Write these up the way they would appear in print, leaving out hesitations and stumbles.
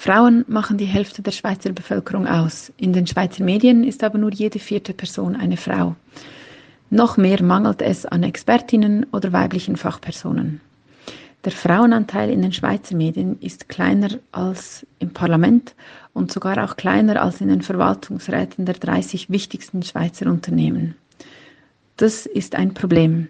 Frauen machen die Hälfte der Schweizer Bevölkerung aus. In den Schweizer Medien ist aber nur jede vierte Person eine Frau. Noch mehr mangelt es an Expertinnen oder weiblichen Fachpersonen. Der Frauenanteil in den Schweizer Medien ist kleiner als im Parlament und sogar auch kleiner als in den Verwaltungsräten der 30 wichtigsten Schweizer Unternehmen. Das ist ein Problem.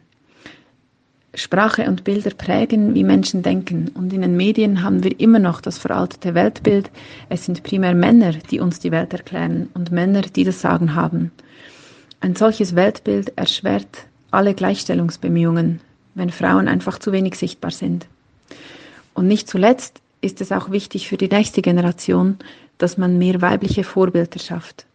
Sprache und Bilder prägen, wie Menschen denken, und in den Medien haben wir immer noch das veraltete Weltbild. Es sind primär Männer, die uns die Welt erklären und Männer, die das Sagen haben. Ein solches Weltbild erschwert alle Gleichstellungsbemühungen, wenn Frauen einfach zu wenig sichtbar sind. Und nicht zuletzt ist es auch wichtig für die nächste Generation, dass man mehr weibliche Vorbilder schafft.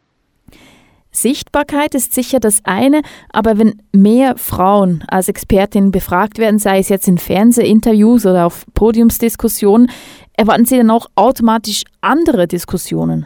Sichtbarkeit ist sicher das eine, aber wenn mehr Frauen als Expertinnen befragt werden, sei es jetzt in Fernsehinterviews oder auf Podiumsdiskussionen, erwarten Sie dann auch automatisch andere Diskussionen?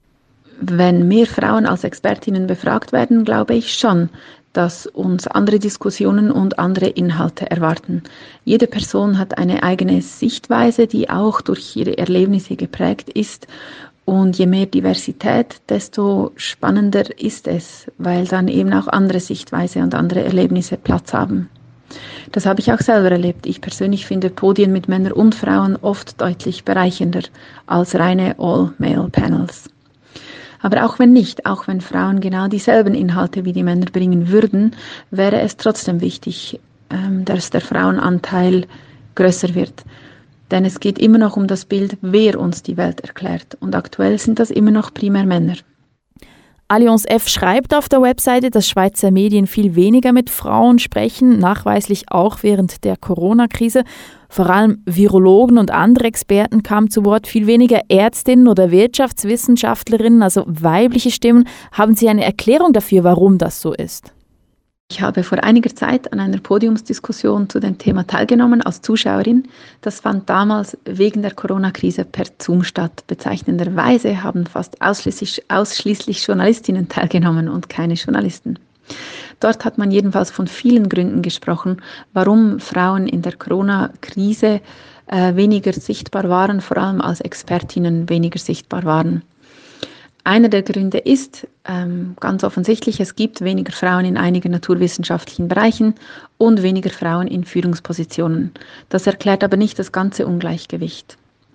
Wenn mehr Frauen als Expertinnen befragt werden, glaube ich schon, dass uns andere Diskussionen und andere Inhalte erwarten. Jede Person hat eine eigene Sichtweise, die auch durch ihre Erlebnisse geprägt ist. Und je mehr Diversität, desto spannender ist es, weil dann eben auch andere Sichtweise und andere Erlebnisse Platz haben. Das habe ich auch selber erlebt. Ich persönlich finde Podien mit Männern und Frauen oft deutlich bereichernder als reine All-Male-Panels. Aber auch wenn nicht, auch wenn Frauen genau dieselben Inhalte wie die Männer bringen würden, wäre es trotzdem wichtig, dass der Frauenanteil größer wird. Denn es geht immer noch um das Bild, wer uns die Welt erklärt. Und aktuell sind das immer noch primär Männer. Allianz F schreibt auf der Webseite, dass Schweizer Medien viel weniger mit Frauen sprechen, nachweislich auch während der Corona-Krise. Vor allem Virologen und andere Experten kamen zu Wort, viel weniger Ärztinnen oder Wirtschaftswissenschaftlerinnen, also weibliche Stimmen. Haben Sie eine Erklärung dafür, warum das so ist? Ich habe vor einiger Zeit an einer Podiumsdiskussion zu dem Thema teilgenommen als Zuschauerin. Das fand damals wegen der Corona-Krise per Zoom statt. Bezeichnenderweise haben fast ausschließlich Journalistinnen teilgenommen und keine Journalisten. Dort hat man jedenfalls von vielen Gründen gesprochen, warum Frauen in der Corona-Krise weniger sichtbar waren, vor allem als Expertinnen weniger sichtbar waren. Einer der Gründe ist ganz offensichtlich, es gibt weniger Frauen in einigen naturwissenschaftlichen Bereichen und weniger Frauen in Führungspositionen. Das erklärt aber nicht das ganze Ungleichgewicht.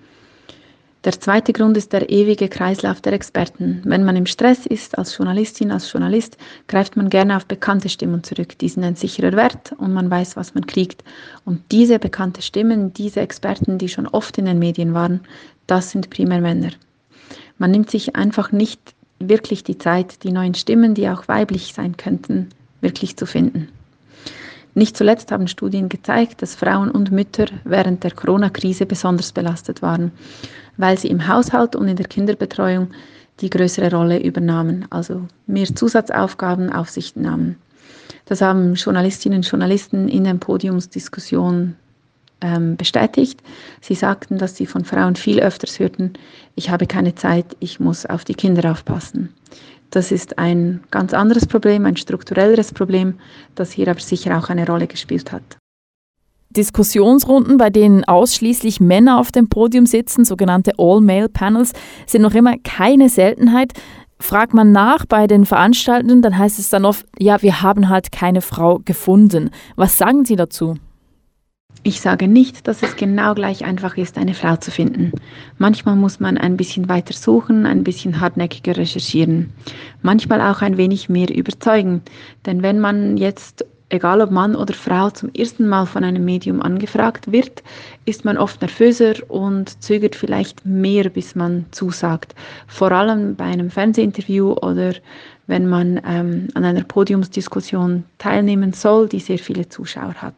Der zweite Grund ist der ewige Kreislauf der Experten. Wenn man im Stress ist als Journalistin, als Journalist, greift man gerne auf bekannte Stimmen zurück. Die sind ein sicherer Wert und man weiß, was man kriegt. Und diese bekannte Stimmen, diese Experten, die schon oft in den Medien waren, das sind primär Männer. Man nimmt sich einfach nicht wirklich die Zeit, die neuen Stimmen, die auch weiblich sein könnten, wirklich zu finden. Nicht zuletzt haben Studien gezeigt, dass Frauen und Mütter während der Corona-Krise besonders belastet waren, weil sie im Haushalt und in der Kinderbetreuung die größere Rolle übernahmen, also mehr Zusatzaufgaben auf sich nahmen. Das haben Journalistinnen und Journalisten in der Podiumsdiskussion bestätigt. Sie sagten, dass sie von Frauen viel öfters hörten, ich habe keine Zeit, ich muss auf die Kinder aufpassen. Das ist ein ganz anderes Problem, ein strukturelleres Problem, das hier aber sicher auch eine Rolle gespielt hat. Diskussionsrunden, bei denen ausschließlich Männer auf dem Podium sitzen, sogenannte All-Male-Panels, sind noch immer keine Seltenheit. Fragt man nach bei den Veranstaltenden, dann heißt es dann oft, ja, wir haben halt keine Frau gefunden. Was sagen Sie dazu? Ich sage nicht, dass es genau gleich einfach ist, eine Frau zu finden. Manchmal muss man ein bisschen weiter suchen, ein bisschen hartnäckiger recherchieren. Manchmal auch ein wenig mehr überzeugen. Denn wenn man jetzt, egal ob Mann oder Frau, zum ersten Mal von einem Medium angefragt wird, ist man oft nervöser und zögert vielleicht mehr, bis man zusagt. Vor allem bei einem Fernsehinterview oder wenn man an einer Podiumsdiskussion teilnehmen soll, die sehr viele Zuschauer hat.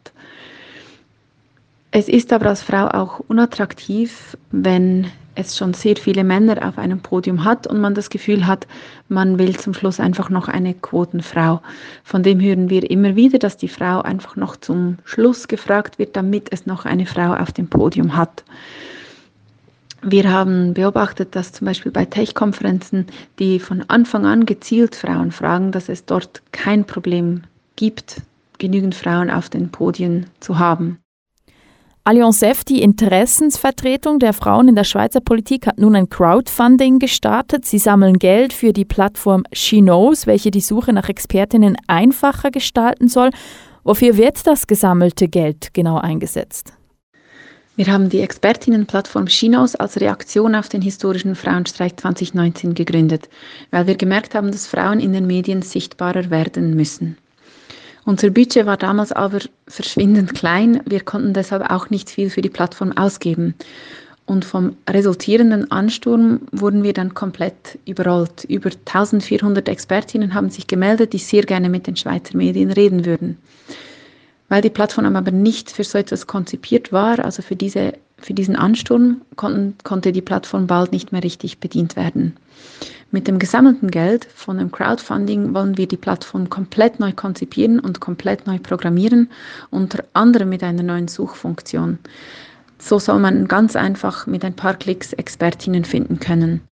Es ist aber als Frau auch unattraktiv, wenn es schon sehr viele Männer auf einem Podium hat und man das Gefühl hat, man will zum Schluss einfach noch eine Quotenfrau. Von dem hören wir immer wieder, dass die Frau einfach noch zum Schluss gefragt wird, damit es noch eine Frau auf dem Podium hat. Wir haben beobachtet, dass zum Beispiel bei Tech-Konferenzen, die von Anfang an gezielt Frauen fragen, dass es dort kein Problem gibt, genügend Frauen auf den Podien zu haben. Allianz F, die Interessensvertretung der Frauen in der Schweizer Politik, hat nun ein Crowdfunding gestartet. Sie sammeln Geld für die Plattform She Knows, welche die Suche nach Expertinnen einfacher gestalten soll. Wofür wird das gesammelte Geld genau eingesetzt? Wir haben die Expertinnenplattform She Knows als Reaktion auf den historischen Frauenstreik 2019 gegründet, weil wir gemerkt haben, dass Frauen in den Medien sichtbarer werden müssen. Unser Budget war damals aber verschwindend klein, wir konnten deshalb auch nicht viel für die Plattform ausgeben. Und vom resultierenden Ansturm wurden wir dann komplett überrollt. Über 1400 Expertinnen haben sich gemeldet, die sehr gerne mit den Schweizer Medien reden würden. Weil die Plattform aber nicht für so etwas konzipiert war, also für diesen Ansturm, konnte die Plattform bald nicht mehr richtig bedient werden. Mit dem gesammelten Geld von dem Crowdfunding wollen wir die Plattform komplett neu konzipieren und komplett neu programmieren, unter anderem mit einer neuen Suchfunktion. So soll man ganz einfach mit ein paar Klicks Expertinnen finden können.